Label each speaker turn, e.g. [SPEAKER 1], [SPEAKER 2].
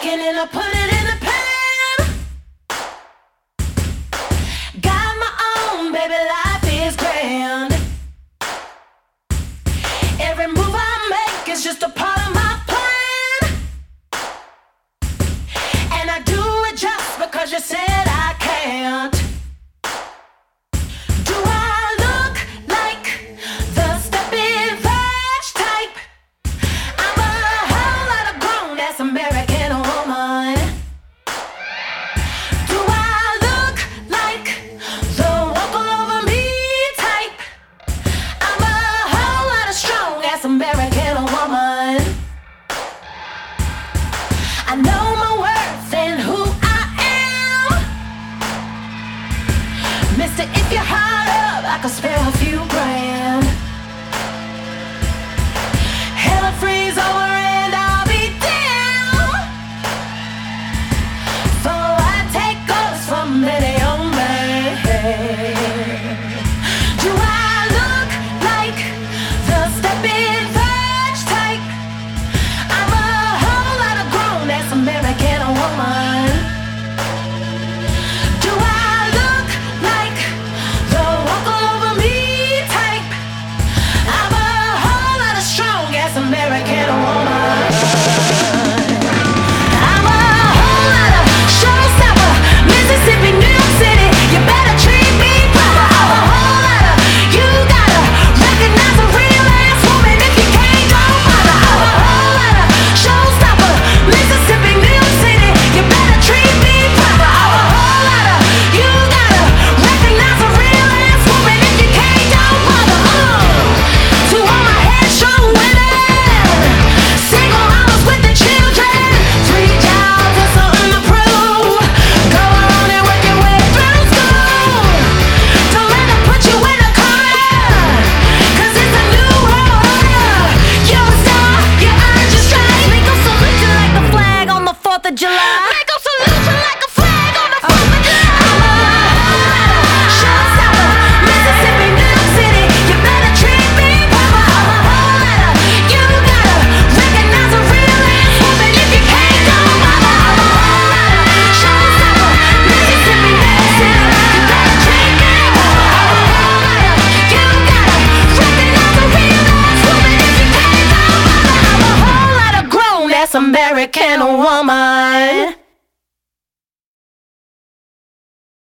[SPEAKER 1] cooking and I put it in the pan. Got my own, baby, life is grand. Every move I make is just a part of my plan. And I do it just because you said I can't. Do I look like the stepping flash type? I'm a whole lot of grown-ass American woman. Do I look like the walk all over me type? I'm a whole lot of strong-ass American woman. I know my worth and who I am. Mister, if you're hard up, I could spare a few grand. Hell freeze over and I'll be down. So I take orders from any young man. Do I look like the stepping fudge type? I'm a whole lot of grown-ass American woman. Do I look like the walk all over me type? I'm a whole lot of strong-ass American woman. I'm a whole lot of showstopper, Mississippi, New York City. You better treat me proper. I'm a whole lot of, you gotta recognize a real ass woman if you can't go mother. I'm a whole lot of showstopper, Mississippi, New York City. You better treat me proper. I'm a whole lot of, you gotta recognize a real ass woman if you can't go mother. To all my headstrong women, single moms with the children, 3 jobs or something to prove. Go on and work your way through school. Don't let them put you in a corner, 'cause it's a new world order. You're a star, you earned your stripes. Make 'em salute you like the flag on the 4th of July. Make 'em salute you like a flag on the 4th of July. I'm a showstopper, Mississippi, New York City. You better treat me proper. I'm a whole lot of, you gotta recognize a real ass woman if you can't go mother. I'm a whole lot of showstopper, Mississippi, New York City. You better treat me proper. I'm a whole lot of, you gotta recognize a real ass woman if you can't go mother. I'm a whole lot of grown ass American woman.